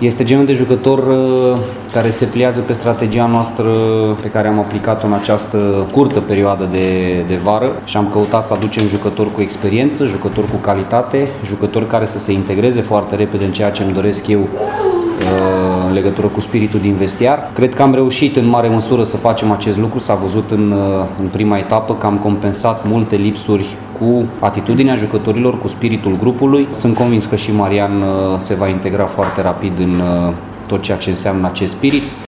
Este genul de jucător care se pliază pe strategia noastră pe care am aplicat-o în această curtă perioadă de vară și am căutat să aducem jucători cu experiență, jucători cu calitate, jucători care să se integreze foarte repede în ceea ce îmi doresc eu în legătură cu spiritul din vestiar. Cred că am reușit în mare măsură să facem acest lucru, s-a văzut în prima etapă că am compensat multe lipsuri cu atitudinea jucătorilor, cu spiritul grupului. Sunt convins că și Marian se va integra foarte rapid în tot ceea ce înseamnă acest spirit.